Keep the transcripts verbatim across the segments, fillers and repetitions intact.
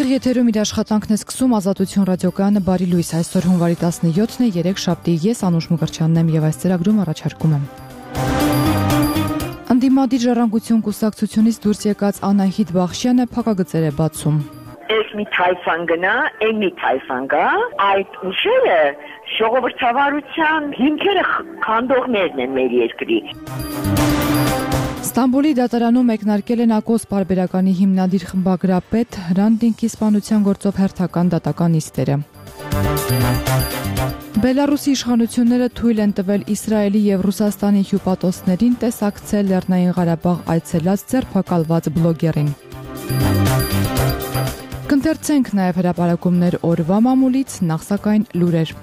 Ուղիղ եթերում իր աշխատանքն է սկսում Ազատություն ռադիոկայանը բարի լույս, այսօր հունվարի տասնյոթն է, երեք շաբթի, ես Անուշ Մկրտչյանն եմ եւ այս ծրագրում առաջարկում եմ։ Անդիմադիր ժառանգություն կուսակցությունից դուրս եկած Անահիտ Բախշյանը փակագծեր է բացում։ Ես մի թայֆան գնա, այն մի թայֆան գա, այդ ուժերը ժողովրդավարության հիմքերը քանդողներն են մեր երկրի։ Ստամբուլի դատարանում մեկնարկել են Ակոս պարբերականի հիմնադիր խմբագրապետ Հրանտ սպանության գործով հերթական դատական նիստերը։ Բելարուսի իշխանությունները թույլ են տվել Իսրայելի եւ Ռուսաստանի հյուպատոսներին տեսակցել Լեռնային Ղարաբաղ այցելած ձերբակալված բլոգերին։ Կընթերցենք նաեւ հրապարակումներ օրվա մամուլից, նախ սակայն լուրեր։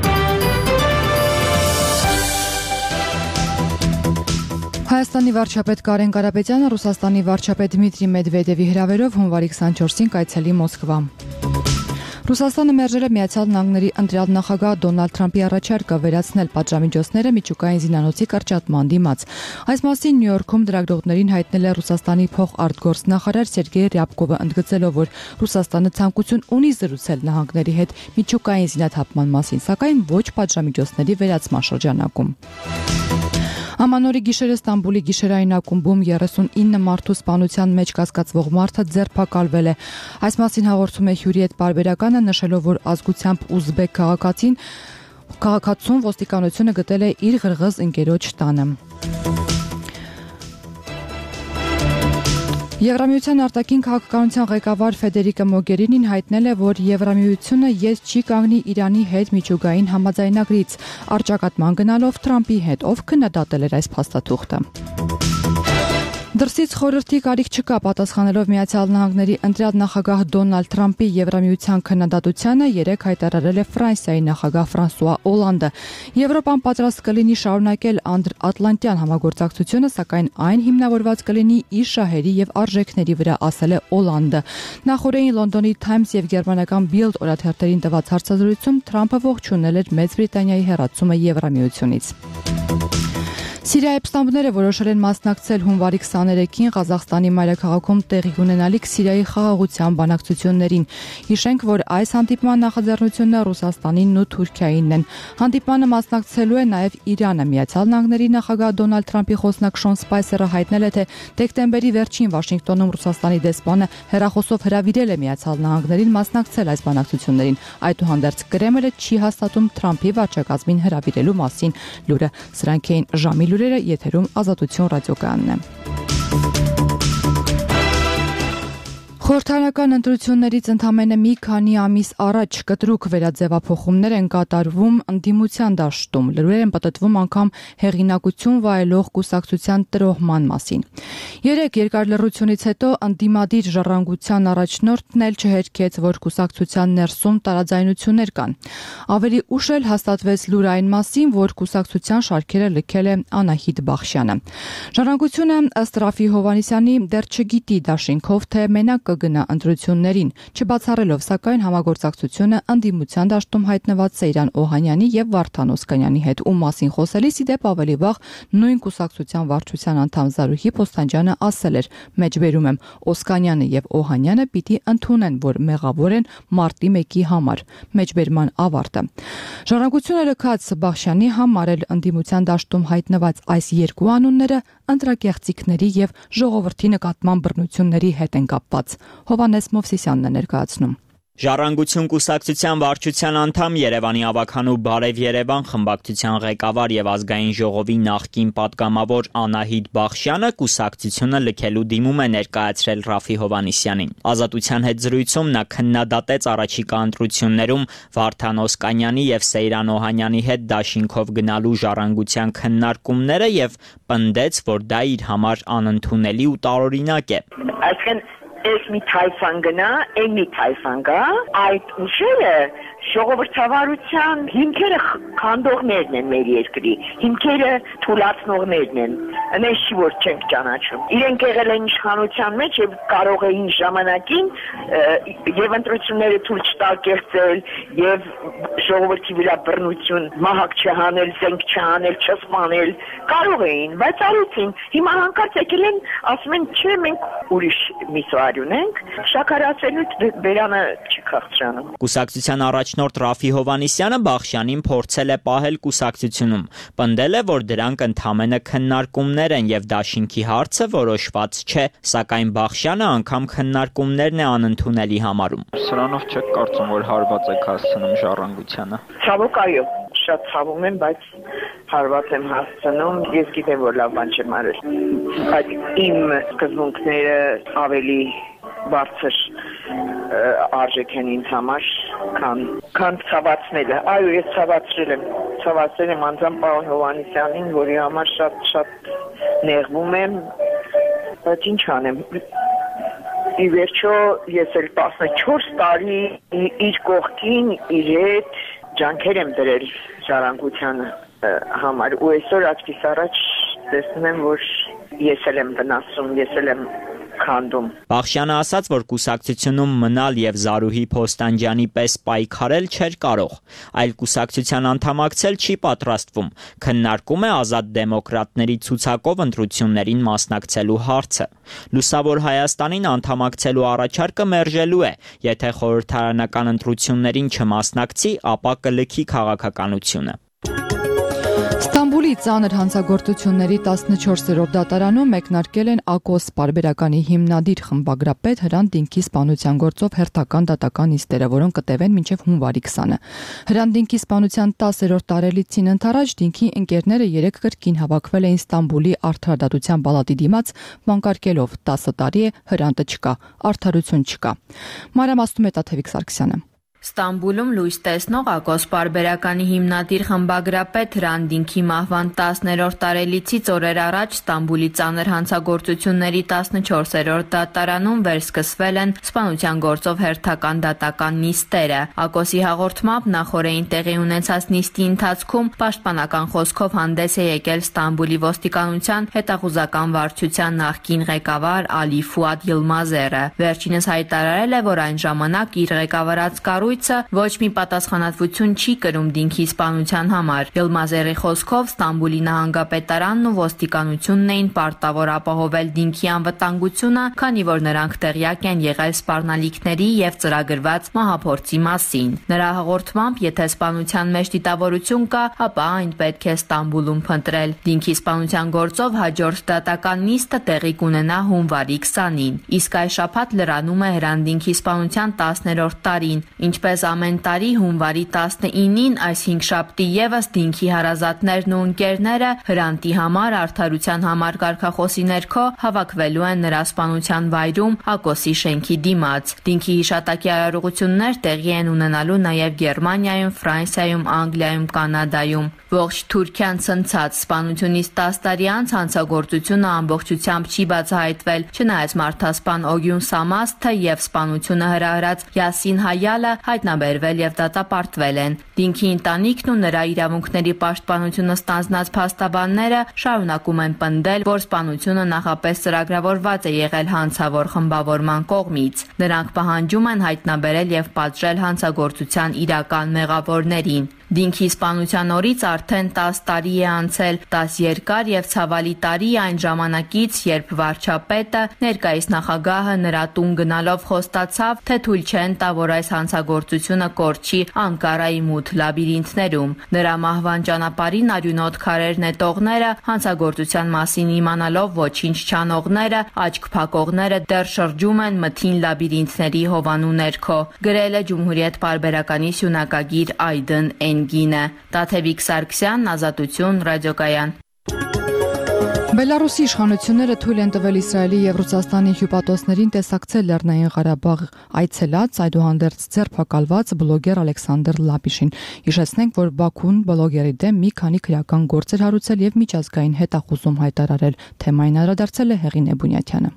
Հայաստանի վարչապետ Կարեն Կարապետյանը Ռուսաստանի վարչապետ Դմիտրի Մեդվեդևի հրավերով հունվարի քսանչորսին կայցելի Մոսկվա։ Ռուսաստանը մերժել է Միացյալ Նահանգների ընտրյալ նախագահ Դոնալդ Թրամփի առաջարկը վերացնել պատժամիջոցները միջուկային զինանոցի կրճատման դիմաց։ Այս մասին Նյու Յորքում լրագրողներին հայտնել է Ռուսաստանի փոխարտգործնախարար Սերգեյ Ռյաբկովը, ընդգծելով, որ Ռուսաստանը ցանկություն ունի զրուցել նահանգների հետ միջուկային զինաթափման մասին, սակայն ոչ պատժամիջոցների վերացման շրջանակում։ Ամանորի գիշերը Ստամբուլի գիշերային ակումբում երեսունինը մարդու սպանության մեջ կասկածվող մարդը ձերբակալվել է։ Այս մասին հաղորդում է Հյուրիետ պարբերականը, նշելով, որ ազգությամբ ուզբեկ քաղաքացին քաղաքացուն ոստիկանությունը գտել է իր ղրղыз ընկերոջ տանը։ Եվրամիության արտաքին քաղաքականության ղեկավար Ֆեդերիկա Մոգերինին հայտնել է, որ Եվրամիությունը ես չի կանգնի Իրանի հետ միջուկային համաձայնագրից, առճակատման գնալով Թրամփի հետ, ով քննադատել էր այս փաստաթուղթը։ Դրսից խորհրդի կարիք չկա, պատասխանելով Միացյալ Նահանգների ընտրյալ նախագահ Դոնալդ Թրամփի Եվրամիության քննադատությանը երեկ հայտարարել է Ֆրանսիայի նախագահ Ֆրանսուଆ Օլանդը։ Եվրոպան պատրաստ կլինի շարունակել անդրատլանտյան համագործակցությունը, սակայն այն հիմնավորված կլինի իր շահերի եւ արժեքների վրա, ասել է Օլանդը։ Նախորդին Լոնդոնի Times եւ գերմանական Bild օրաթերթերին տված հարցազրույցում Թրամփը ողջունել էր Մեծ Բրիտանիայի հեռացումը Եվրամիությունից։ Սիրիայի պստամբները որոշել են մասնակցել հունվարի քսաներեքին Ղազախստանի մայրաքաղաքում տեղի ունենալիք Սիրիայի խաղաղության բանակցություններին։ Հիշենք, որ այս հանդիպման նախաձեռնությունը Ռուսաստանինն ու Թուրքիայինն են։ Հանդիպմանը մասնակցելու է նաև Իրանը։ Միացյալ Նահանգների նախագահ Դոնալդ Թրամփի խոսնակ Շոն Սպայսերը հայտնել է, թե դեկտեմբերի վերջին Վաշինգտոնում Ռուսաստանի դեսպանը հեռախոսով հրավիրել է Միացյալ Նահանգներին մասնակցել այս բանակցություններին։ Այդուհանդերձ Կրեմլը չի հաստատում Թրամփի վարչակազմին հրավիրելու մասին լուրը։ Սրանք էին ժամի լուրերը, եթերում Ազատություն ռադիոկայանն է։ Խորհրդարանական ընտրություններից ընդամենը մի քանի ամիս առաջ կտրուկ վերաձևափոխումներ են կատարվում ընդդիմության դաշտում, լուրեր են պատտվում անգամ հեղինակություն վայելող կուսակցության տրոհման մասին։ Երեք երկար լռությունից հետո ընդդիմադիր ժառանգության առաջնորդն էլ չհերքեց, որ կուսակցության ներսում տարաձայնություններ կան։ Ավելի ուշ էլ հաստատվեց լուր այն մասին, որ կուսակցության շարքերը լքել է Անահիտ Բախշյանը։ Ժառանգությունը ըստ Ռաֆի Հովհաննիսյանի դեռ չգիտի դաշինքով, թե մենակ գնա ընտրություններին, չբացառելով սակայն համագործակցությունը ընդդիմության դաշտում հայտնված Սեյրան Օհանյանի եւ Վարդան Օսկանյանի հետ, ում մասին խոսելիս ի դեպ ավելի վաղ նույն կուսակցության վարչության անդամ Զարուհի Փոստանջյանը ասել էր. «Մեջբերում եմ, Օսկանյանը եւ Օհանյանը պիտի ընդունեն, որ մեղավոր են մարտի մեկի համար»։ Մեջբերման ավարտը։ Ժառանգությունը լքած Բախշյանի համար էլ ընդդիմության դաշտում հայտնված այս երկու անունները ընտրակեղծիքների եւ ժողովրդի նկատմամբ բռնությունների հետ են կապված։ Հովհաննես Մովսիսյանն է ներկայացնում։ Ժառանգություն կուսակցության վարչության անդամ, Երևանի ավագանու Բարև Երևան խմբակցության ղեկավար եւ ազգային ժողովի նախկին պատգամավոր Անահիտ Բախշյանը կուսակցությունը լքելու դիմում է ներկայացրել Ռաֆի Հովհաննիսյանին։ Ազատության հետ զրույցում նա քննադատեց առաջիկա ընտրություններում Վարդան Օսկանյանի եւ Սեյրան Օհանյանի հետ դաշինքով գնալու ժառանգության քննարկումները եւ պնդեց, որ դա իր համար անընդունելի ու տարօրինակ է։ Այսինքն Ես մի թայֆան գնա, այն մի թայֆան գա, այդ ուժերը ժողովրդավարության հիմքերը քանդողներն են մեր երկրի, հիմքերը թուլացնողներն են, այնպես չի որ չենք ճանաչում։ Իրենք եղել են իշխանության մեջ եւ կարող էին ժամանակին եւ ընտրությունները թույլ չտալ կերտել եւ ժողովրդի վրա բռնություն, մահակ չհանել, զենք չանել, չսպանել, կարող էին, բայց արեցին։ Հիմա հանկարծ եկել են, ասում են, չէ, մենք ուրիշ միսուար ունենք, շաքարացելու բերանը չի քաղցրանում։ Կուսակցության առաջնորդ Ռաֆի Հովհաննիսյանը Բախշյանին փորձել է պահել կուսակցությունում, պնդել է, որ դրանք ընդամենը քննարկումներ են եւ դաշինքի հարցը որոշված չէ, սակայն Բախշյանը անգամ քննարկումներն է անընդունելի համարում։ Սրանով չեք կարծում, որ հարված եք հասցնում ժառանգությանը։ Ցավոք այո, շատ ցավում եմ, բայց հարված եմ հասցնում, ես գիտեմ, որ լավ բան չեմ արել։ Բայց իմ սկզբունքները ավելի բարձր արժեք են ինձ համար, քան քան ցավացնելը։ Այո, ես ցավացրել եմ, ցավացել եմ անձամբ պարոն Հովհաննիսյանին, որի համար շատ շատ նեղվում եմ, բայց ինչ անեմ։ Ի վերջո ես էլ տասնչորս տարի իր կողքին, իր հետ ջանքեր եմ դրել ժառանգությանը համար, ու այսօր աչքիս առաջ տեսնում եմ, որ ես էլ եմ վնասում, ես էլ եմ քանդում։ Բախշյանը ասաց, որ կուսակցությունում մնալ եւ Զարուհի Փոստանջյանի պես պայքարել չէր կարող, այլ կուսակցության անդամակցել չի պատրաստվում։ Քննարկում է ազատ դեմոկրատների ցուցակով ընտրություններին մասնակցելու հարցը։ Լուսավոր Հայաստանին անդամակցելու առաջարկը մերժելու է, եթե խորհրդարանական ընտրություններին չմասնակցի, ապա կլքի քաղաքականությունը։ Ստամբուլի ծանր հանցագործությունների տասնչորսերորդ դատարանում մեկնարկել են ԱԿՈՍ պարբերականի հիմնադիր խմբագրապետ Հրանտ Դինքի սպանության գործով հերթական դատական նիստերը, որոնք կտևեն մինչև հունվարի քսանը։ Հրանտ Դինքի սպանության տասերորդ տարելիցին ընթരാճ Դինքի ընկերները երեք կրկին հավաքվել էին Ստամբուլի Արդարադատության պալատի դիմաց, վանկարկելով տասը տարի է, Հրանտը չկա, արդարություն չկա։ Մանրամասնում է Տաթևիկ Սարգսյանը։ Ստամբուլում լույս տեսնող ԱԿՈՍ պարբերականի հիմնադիր խմբագրապետ Հրանտ Դինքի մահվան տասներորդ տարելիցից օրեր առաջ Ստամբուլի ծանր հանցագործությունների տասնչորսերորդ դատարանում վերսկսվել են սպանության գործով հերթական դատական նիստերը։ ԱԿՕՍ-ի հաղորդմամբ նախորդին տեղի ունեցած նիստի ընթացքում պաշտպանական խոսքով հանդես է եկել Ստամբուլի ոստիկանության հետախուզական վարչության նախկին ղեկավար Ալի Ֆուադ Յիլմազերը։ Վերջինս հայտարարել է, որ այն ժամանակ իր ղեկավարած կառույցը ոչ մի պատասխանատվություն չի կրում Դինքի սպանության համար։ Յիլմազերի խոսքով Ստամբուլի նահանգապետարանն ու ոստիկանությունն էին պարտավոր ապահովել Դինքի անվտանգությունը, քանի որ նրանք տեղյակ են եղել սպառնալիքների եւ ծրագրված մահափորձի մասին։ Նրա հաղորդմամբ, եթե սպանության մեջ դիտավորություն կա, ապա այն պետք է Ստամբուլում փնտրել։ Դինքի սպանության գործով հաջորդ դատական նիստը տեղի կունենա հունվարի քսանին։ Իսկ այս շաբաթ լրանում է Հրանտ Դինքի սպանության տասներորդ տարին։ Ինչպես ամեն տարի հունվարի տասնինին, այս հինգշաբթի ևս Դինքի հարազատներն ու ընկերները Հրանտի համար արդարության համար կարգախոսի ներքո հավաքվելու են նրա սպանության վայրում ԱԿՕՍ-ի շենքի դիմաց։ Դինքի հիշատակի արարողություններ տեղի են ունենալու նաև Գերմանիայում, Ֆրանսիայում, Անգլիայում, Կանադայում։ Ողջ Թուրքիան ցնցած սպանությունից տասը տարի անց հանցագործությունը ամբողջությամբ չի բացահայտվել, չնայած մարդասպան Օգյուն Սամասթը եւ սպանությունը հրահրած Յասին Հայալը հայտնաբերվել եւ դատապարտվել են։ Դինքի ընտանիքն ու նրա իրավունքների պաշտպանությունը ստանձնած փաստաբանները շարունակում են պնդել, որ սպանությունը նախապես ծրագրավորված է եղել հանցավոր խմբավորման կողմից։ Նրանք պահանջում են հայտնաբերել եւ պատժել հանցագործության իրական մեղավորներին։ Դինքի սպանության օրից արդեն տասը տարի է անցել, տասը երկար եւ ցավալի տարի այն ժամանակից, երբ վարչապետը, ներկայիս նախագահը նրա տուն գնալով խոստացավ, թե թույլ չեն տա, որ այս հանցագործությունը կորչի Անկարայի մութ լաբիրինթներում։ Նրա մահվան ճանապարհին արյունոտ քարեր նետողները, հանցագործության մասին իմանալով ոչինչ չանողները, աչք փակողները դեռ շրջում են մթին լաբիրինթների հովանու ներքո։ Գրել է Ջումհուրիետ պարբերականի սյունակագիր Այդն Էնգինը։ Տաթևիկ Սարգսյան, Ազատություն, ռադիոկայան։ Բելարուսի իշխանությունները թույլ են տվել Իսրայելի եւ Ռուսաստանի հյուպատոսներին տեսակցել Լեռնային Ղարաբաղ այցելած, այդուհանդերձ ձերբակալված բլոգեր Ալեքսանդր Լապիշին։ Հիշեցնենք, որ Բաքուն բլոգերի դեմ մի քանի քրեական գործեր հարուցել եւ միջազգային հետախուզում հայտարարել։ Թեմային անդրադարձել է Հեղին Էբունյաթյանը։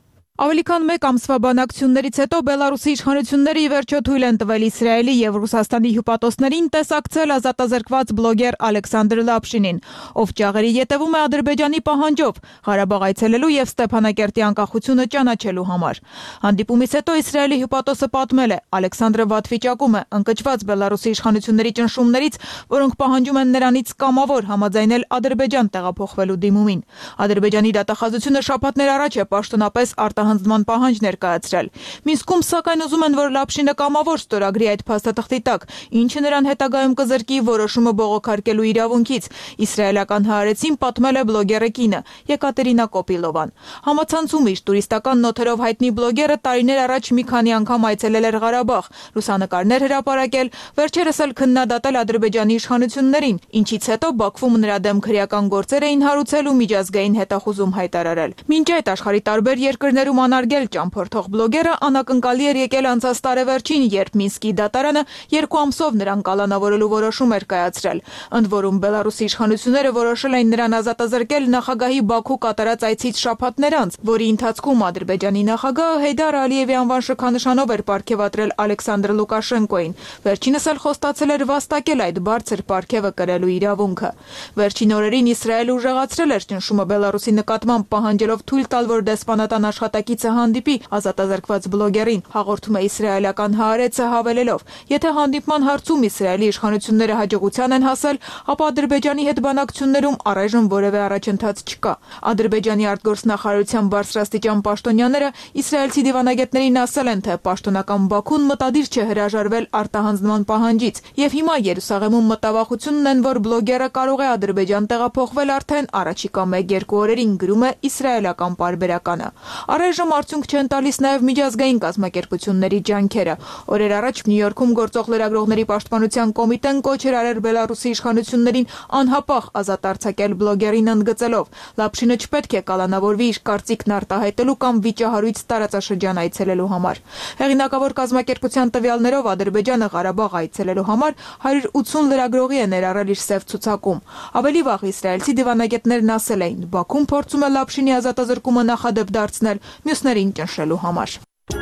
Ավելի քան մեկ ամսվա բանակցություններից հետո Բելարուսի իշխանությունները ի վերջո թույլ են տվել Իսրայելի եւ Ռուսաստանի հյուպատոսներին տեսակցել ազատազրկված բլոգեր Ալեքսանդր Լապշինին, ով ճաղերի ետևում է Ադրբեջանի պահանջով Ղարաբաղ այցելելու եւ Ստեփանակերտի անկախությունը ճանաչելու համար։ Հանդիպումից հետո Իսրայելի հյուպատոսը պատմել է, Ալեքսանդրը վատ վիճակում է, ընկճված Բելարուսի իշխանությունների ճնշումներից, որոնք պահանջում են նրանից կամավոր համաձայնել Ադրբեջան տեղափոխվելու դիմումին։ Ադրբեջանի դատախազությունը շաբաթներ առաջ է պաշտոնապես արտահանձնման պահանջ ներկայացրել։ Մինսկում սակայն ուզում են, որ Լապշինը կամավոր ստորագրի այդ փաստաթղթի տակ, ինչը նրան հետագայում կզրկի որոշումը բողոքարկելու իրավունքից, իսրայելական Հaaretzին պատմել է բլոգերը կինը Եկատերինա Կոպիլովան։ Համացանցում իր տուրիստական նոթերով հայտնի բլոգերը տարիներ առաջ մի քանի անգամ այցելել էր Ղարաբաղ, լուսանկարներ հրապարակել, վերջերս էլ քննադատել Ադրբեջանի իշխանություններին, ինչից հետո Բաքվում նրա դեմ քրեական գործեր էին հարուցել ու միջազգային հետախուզում հայտարարել։ Մինչ այդ աշխարհի տարբեր երկրներում անարգել ճամփորդող բլոգերը անակնկալի էր եկել անցած տարեվերջին, երբ Մինսկի դատարանը երկու ամսով նրան կալանավորելու որոշում էր կայացրել։ Ընդ որում Բելարուսի իշխանությունները որոշել էին նրան ազատազրկել նախագահի Բաքու կատարած այցից շաբաթներ անց, որի ընթացքում Ադրբեջանի նախագահը Հեյդար Ալիևի անվան շքանշանով էր պարգևատրել Ալեքսանդր Լուկաշենկոին։ Վերջինս էլ խոստացել էր վաստակել այդ բարձր պարգևը կրելու իրավունքը։ Վերջին օրերին Իսրայելը ուժեղացրել էր ճնշումը Բելարուսի նկատմամբ, պահանջելով թույլ տալ, որ դեսպանատան աշխատակիցը հանդիպի ազատազրկված բլոգերին, հաղորդում է իսրայելական Haaretzը հավելելով. Եթե հանդիպման հարցում Իսրայելի իշխանությունները հաջողության են հասել, ապա Ադրբեջանի հետ բանակցություններում առայժմ որևէ առաջընթաց չկա։ Ադրբեջանի արտգործնախարարության բարձրաստիճան պաշտոնյաները իսրայելցի դիվանագետներին ասել են, թե պաշտոնական Բաքուն մտադիր չէ հրաժարվել արտահանձնման պահանջից, եւ հիմա Երուսաղեմում մտավախություն ունեն, որ բլոգերը կարող է Ադրբեջան տեղափոխվել արդեն առաջիկա մեկ-երկու օրերին, գրում է իսրայելական պարբերականը։ Առայժմ արդյունք չեն տալիս նաև միջազգային կազմակերպությունների ջանքերը։ Օրեր առաջ Նյու Յորքում գործող լրագրողների պաշտպանության կոմիտեն կոչ էր արել Բելարուսի իշխանություններին անհապաղ ազատ արձակել բլոգերին, ընդգծելով. Լապշինը չպետք է կալանավորվի իր կարծիքն արտահայտելու կամ վիճահարույց տարածաշրջան այցելելու համար։ Հեղինակավոր կազմակերպության տվյալներով Ադրբեջանը Ղարաբաղ այցելելու համար հարյուր ութսուն լրագրողի է ներառել իր սև ցուցակում։ Ավելի վաղ իսրայելցի դիվանագետներն ասել էին, Բաքուն փորձում է Լապշինի ազատազրկումը նախադեպ դարձնել մյուսներին ճնշելու համար։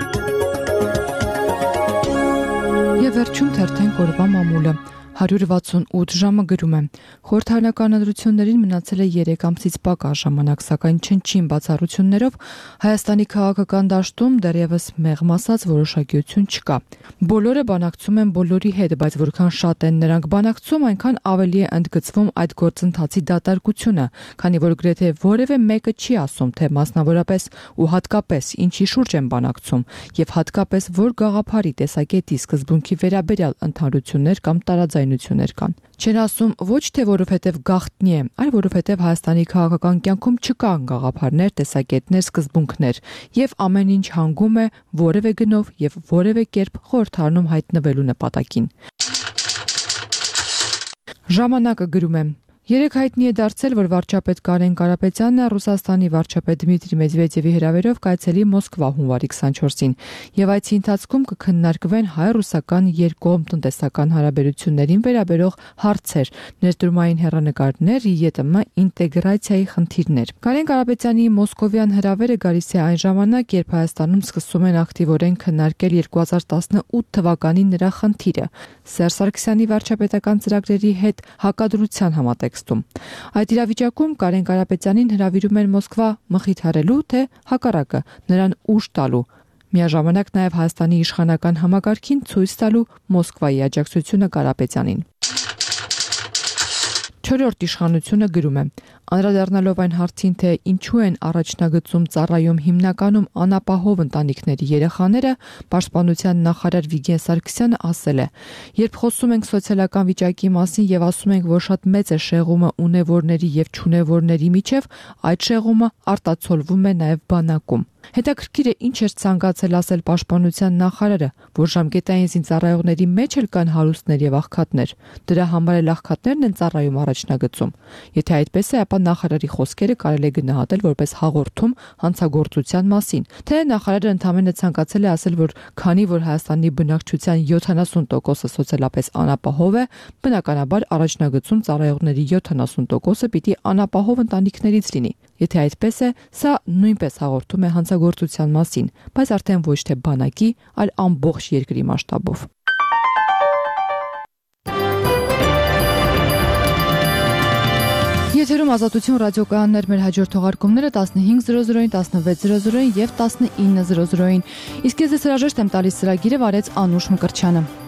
Եվ վերջում թերթենք օրվա մամուլը։ հարյուր վաթսունութ ժամը գրում է. Խորհրդարանական ընտրություններին մնացել է երեք ամսից պակաս ժամանակ, սակայն չնչին բացառություններով Հայաստանի քաղաքական դաշտում դեռևս մեղմ ասած որոշակիություն չկա։ Բոլորը բանակցում են բոլորի հետ, բայց որքան շատ են նրանք բանակցում, այնքան ավելի է ընդգծվում այդ գործընթացի դատարկությունը, քանի որ գրեթե որևէ մեկը չի ասում, թե մասնավորապես ու հատկապես ինչի շուրջ են բանակցում, եւ հատկապես որ գաղափարի, տեսակետի, սկզբունքի վերաբերյալ ընդհանրություններ կամ տարաձայնություններ կան։ Չեն ասում ոչ թե որովհետև գաղտնի է, այլ որովհետև Հայաստանի քաղաքական կյանքում չկան գաղափարներ, տեսակետներ, սկզբունքներ, եւ ամեն ինչ հանգում է որևէ գնով եւ որևէ կերպ խորհրդարանում հայտնվելու նպատակին։ Ժամանակը գրում է. Երեք հայտնի է դարձել, որ վարչապետ Կարեն Կարապետյանն Ռուսաստանի վարչապետ Դմիտրի Մեդվեդևի հրավերով կայցելի Մոսկվա հունվարի քսանչորսին, եւ այցի ընթացքում կքննարկվեն հայ-ռուսական երկկողմ տնտեսական հարաբերություններին վերաբերող հարցեր, ներդրումային հեռանկարներ, ԵՏՄ ինտեգրացիայի խնդիրներ։ Կարեն Կարապետյանի մոսկովյան հրավերը գալիս է այն ժամանակ, երբ Հայաստանում սկսում են ակտիվորեն քննարկել երկու հազար տասնութ թվականի նրա խնդիրը՝ Սերժ Սարգսյանի վարչապետական ծրագրերի հետ հակադրության համատեքստում։ Այդ իրավիճակում Կարեն Կարապետյանին հրավիրում են Մոսկվա մխիթարելու, թե հակառակը նրան ուժ տալու, միաժամանակ նաև Հայաստանի իշխանական համակարգին ցույց տալու Մոսկվայի աջակցությունը Կարապետյանին։ Չորրորդ իշխանությունը գրում է. Անդրադառնալով այն հարցին, թե ինչու են առաջնագծում ծառայում հիմնականում անապահով ընտանիքների երեխաները, Պաշտպանության նախարար Վիգեն Սարգսյանը ասել է. Երբ խոսում ենք սոցիալական վիճակի մասին եւ ասում ենք, որ շատ մեծ է շեղումը ունևորների եւ չունևորների միջև, այդ շեղումը արտացոլվում է նաեւ բանակում։ Հետաքրքիր է ինչ էր ցանկացել ասել Պաշտպանության նախարարը, որ ժամկետային զինծառայողների մեջ էլ կան հարուստներ եւ աղքատներ։ Դրա համար էլ աղքատներն են ծառայում առաջնագծում։ Եթե այդպես է, ապա նախարարի խոսքերը կարելի է գնահատել որպես հաղորդում հանցագործության մասին, թե նախարարը ընդհանրապես ցանկացել է ասել, որ քանի որ Հայաստանի բնակչության յոթանասուն տոկոսը սոցիալապես անապահով է, բնականաբար առաջնագծում ծառայողների յոթանասուն տոկոսը պիտի անապահով ընտանիքներից լինի։ Եթե այդպես է, սա նույնպես հաղորդում է հանցագործության մասին, բայց արդեն ոչ թե բանակի, այլ ամբողջ երկրի մասշտաբով։ Եթերում Ազատություն ռադիոկայաններ, մեր հաջորդ թողարկումները տասնհինգ զրո զրոին, տասնվեց զրո զրոին եւ տասնինը զրո զրոին։ Իսկ ես ձեզ հրաժեշտ եմ տալիս ծրագիրը վարեց Անուշ Մկրտչյանը։